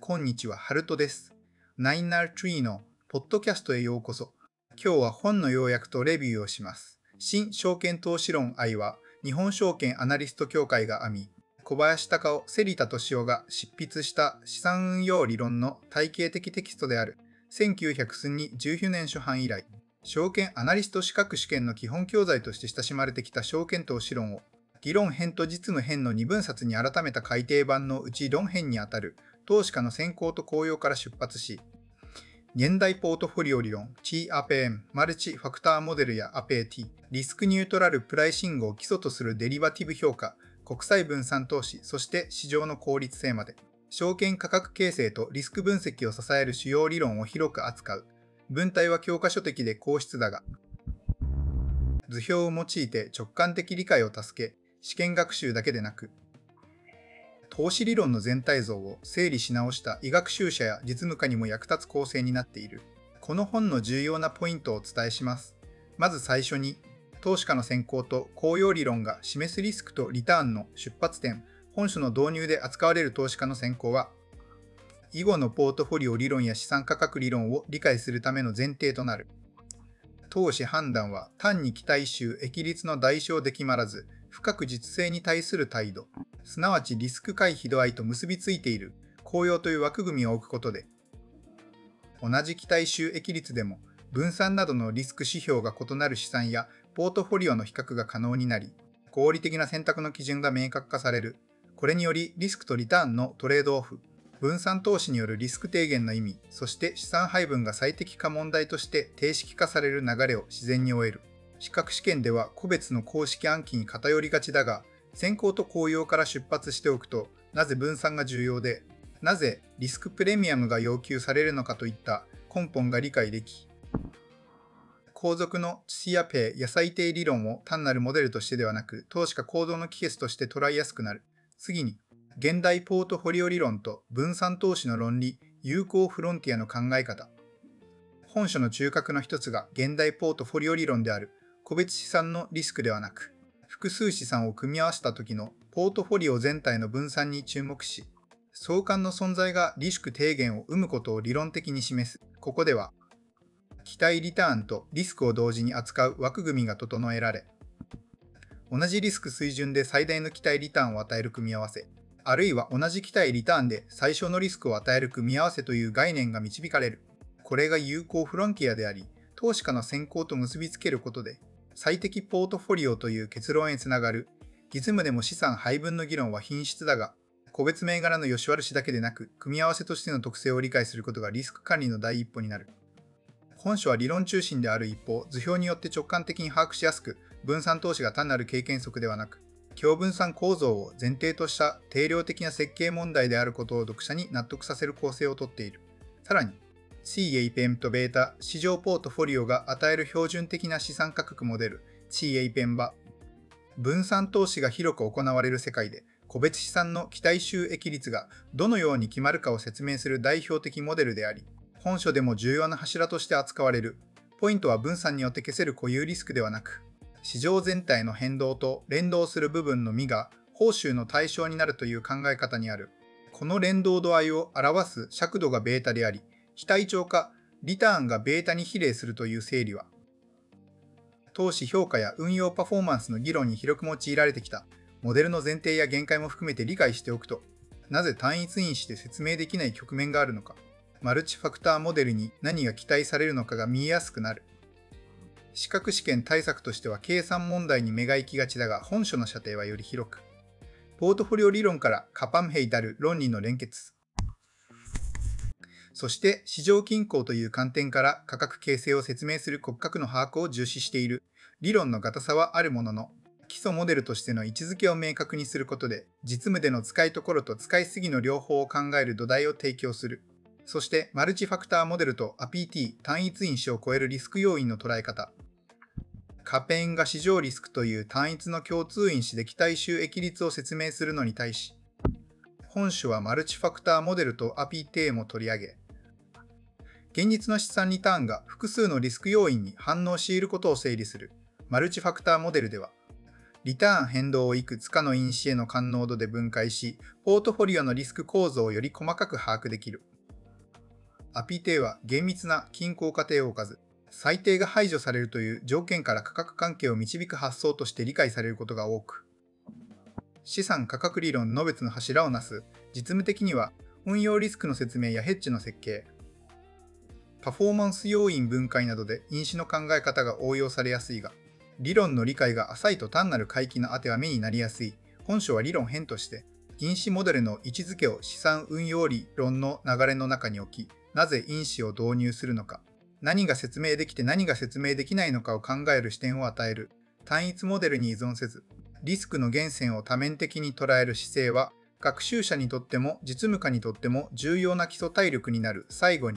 こんにちは、ハルトです。ナインナルトリーのポッドキャストへようこそ。今日は本の要約とレビューをします。新証券投資論愛は、日本証券アナリスト協会が編み、小林隆夫、芹田俊夫が執筆した資産運用理論の体系的テキストである。1919年初版以来、証券アナリスト資格試験の基本教材として親しまれてきた証券投資論を、議論編と実務編の2分冊に改めた改訂版のうち論編にあたる投資家の先行と効用から出発し、現代ポートフォリオ理論、TAPM、マルチファクターモデルや APT、リスクニュートラルプライシングを基礎とするデリバティブ評価、国際分散投資、そして市場の効率性まで、証券価格形成とリスク分析を支える主要理論を広く扱う。文体は教科書的で硬質だが、図表を用いて直感的理解を助け、試験学習だけでなく、投資理論の全体像を整理し直した医学習者や実務家にも役立つ構成になっている。この本の重要なポイントをお伝えします。まず最初に、投資家の先行と効用理論が示すリスクとリターンの出発点、本書の導入で扱われる投資家の先行は、以後のポートフォリオ理論や資産価格理論を理解するための前提となる。投資判断は単に期待収益率の代償で決まらず、深く実勢に対する態度、すなわちリスク回避度合いと結びついている効用という枠組みを置くことで、同じ期待収益率でも分散などのリスク指標が異なる資産やポートフォリオの比較が可能になり、合理的な選択の基準が明確化される。これによりリスクとリターンのトレードオフ、分散投資によるリスク低減の意味、そして資産配分が最適化問題として定式化される流れを自然に終える。資格試験では個別の公式暗記に偏りがちだが、先行と効用から出発しておくと、なぜ分散が重要で、なぜリスクプレミアムが要求されるのかといった根本が理解でき、後続のシアペイや最低理論を単なるモデルとしてではなく、投資家行動の帰結として捉えやすくなる。次に、現代ポートフォリオ理論と分散投資の論理、有効フロンティアの考え方。本書の中核の一つが現代ポートフォリオ理論である。個別資産のリスクではなく、複数資産を組み合わせた時のポートフォリオ全体の分散に注目し、相関の存在がリスク低減を生むことを理論的に示す。ここでは、期待リターンとリスクを同時に扱う枠組みが整えられ、同じリスク水準で最大の期待リターンを与える組み合わせ、あるいは同じ期待リターンで最小のリスクを与える組み合わせという概念が導かれる。これが有効フロンティアであり、投資家の先行と結びつけることで、最適ポートフォリオという結論へつながる。実務でも資産配分の議論は品質だが、個別銘柄の良し悪しだけでなく、組み合わせとしての特性を理解することがリスク管理の第一歩になる。本書は理論中心である一方、図表によって直感的に把握しやすく、分散投資が単なる経験則ではなく、強分散構造を前提とした定量的な設計問題であることを読者に納得させる構成をとっている。さらに、CAPM とベータ、市場ポートフォリオが与える標準的な資産価格モデル、CAPM は、分散投資が広く行われる世界で、個別資産の期待収益率がどのように決まるかを説明する代表的モデルであり、本書でも重要な柱として扱われる。ポイントは分散によって消せる固有リスクではなく、市場全体の変動と連動する部分のみが報酬の対象になるという考え方にある。この連動度合いを表す尺度がベータであり、非対称化、リターンがベータに比例するという整理は、投資評価や運用パフォーマンスの議論に広く用いられてきたモデルの前提や限界も含めて理解しておくと、なぜ単一因子で説明できない局面があるのか、マルチファクターモデルに何が期待されるのかが見えやすくなる。資格試験対策としては計算問題に目が行きがちだが、本書の射程はより広く、ポートフォリオ理論からカパンヘイたる論理の連結、そして市場均衡という観点から価格形成を説明する骨格の把握を重視している。理論の硬さはあるものの、基礎モデルとしての位置づけを明確にすることで、実務での使いどころと使いすぎの両方を考える土台を提供する。そして、マルチファクターモデルと APT 単一因子を超えるリスク要因の捉え方。カペインが市場リスクという単一の共通因子で期待収益率を説明するのに対し、本書はマルチファクターモデルと APT も取り上げ、現実の資産リターンが複数のリスク要因に反応し得ることを整理するマルチファクターモデルでは、 リターン変動をいくつかの因子への感濃度で分解し、ポートフォリオのリスク構造をより細かく把握できる。アピテは厳密な均衡過程を置かず、最低が排除されるという条件から価格関係を導く発想として理解されることが多く、資産価格理論の別の柱をなす、実務的には運用リスクの説明やヘッジの設計、パフォーマンス要因分解などで因子の考え方が応用されやすいが、理論の理解が浅いと単なる回帰の当ては目になりやすい。本書は理論編として、因子モデルの位置づけを資産運用理論の流れの中に置き、なぜ因子を導入するのか、何が説明できて何が説明できないのかを考える視点を与える。単一モデルに依存せず、リスクの源泉を多面的に捉える姿勢は、学習者にとっても実務家にとっても重要な基礎体力になる。最後に、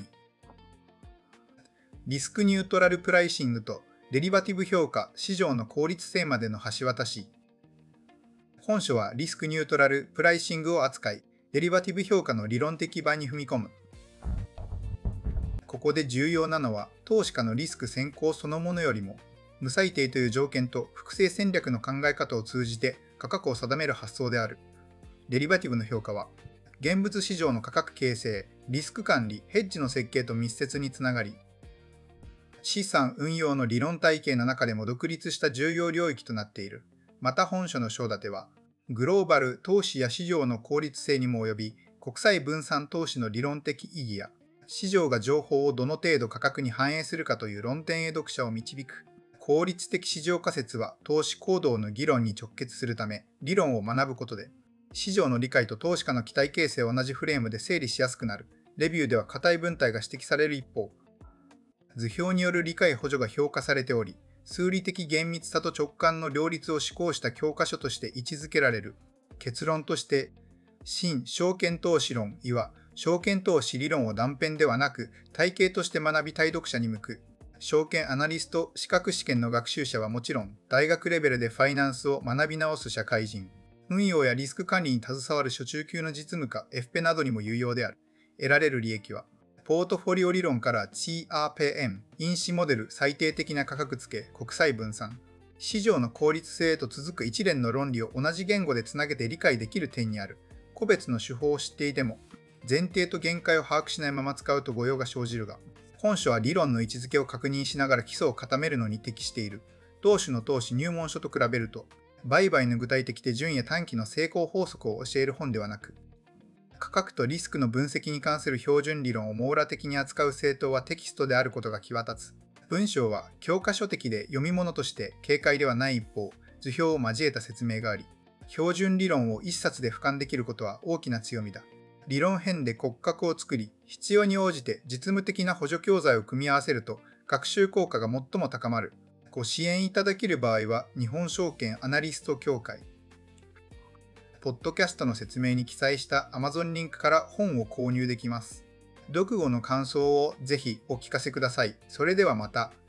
リスクニュートラルプライシングとデリバティブ評価、市場の効率性までの橋渡し。本書はリスクニュートラルプライシングを扱い、デリバティブ評価の理論的場に踏み込む。ここで重要なのは、投資家のリスク先行そのものよりも、無最低という条件と複製戦略の考え方を通じて価格を定める発想である。デリバティブの評価は、現物市場の価格形成、リスク管理、ヘッジの設計と密接につながり、資産運用の理論体系の中でも独立した重要領域となっている。また本書の章立ては、グローバル投資や市場の効率性にも及び、国際分散投資の理論的意義や、市場が情報をどの程度価格に反映するかという論点へ読者を導く。効率的市場仮説は投資行動の議論に直結するため、理論を学ぶことで、市場の理解と投資家の期待形成を同じフレームで整理しやすくなる。レビューでは固い分体が指摘される一方、図表による理解補助が評価されており、数理的厳密さと直感の両立を施行した教科書として位置づけられる。結論として、新証券投資論いわ証券投資理論を断片ではなく体系として学びたい読者に向く。証券アナリスト資格試験の学習者はもちろん、大学レベルでファイナンスを学び直す社会人、運用やリスク管理に携わる初中級の実務家、エフペなどにも有用である。得られる利益は、ポートフォリオ理論から CRPM、因子モデル、最低的な価格付け、国際分散、市場の効率性へと続く一連の論理を同じ言語でつなげて理解できる点にある。個別の手法を知っていても、前提と限界を把握しないまま使うと誤用が生じるが、本書は理論の位置づけを確認しながら基礎を固めるのに適している。同種の投資入門書と比べると、売買の具体的手順や短期の成功法則を教える本ではなく、価格とリスクの分析に関する標準理論を網羅的に扱う政党はテキストであることが際立つ。文章は教科書的で読み物として軽快ではない一方、図表を交えた説明があり、標準理論を一冊で俯瞰できることは大きな強みだ。理論編で骨格を作り、必要に応じて実務的な補助教材を組み合わせると、学習効果が最も高まる。ご支援いただける場合は、日本証券アナリスト協会。ポッドキャストの説明に記載した Amazon リンクから本を購入できます。読後の感想をぜひお聞かせください。それではまた。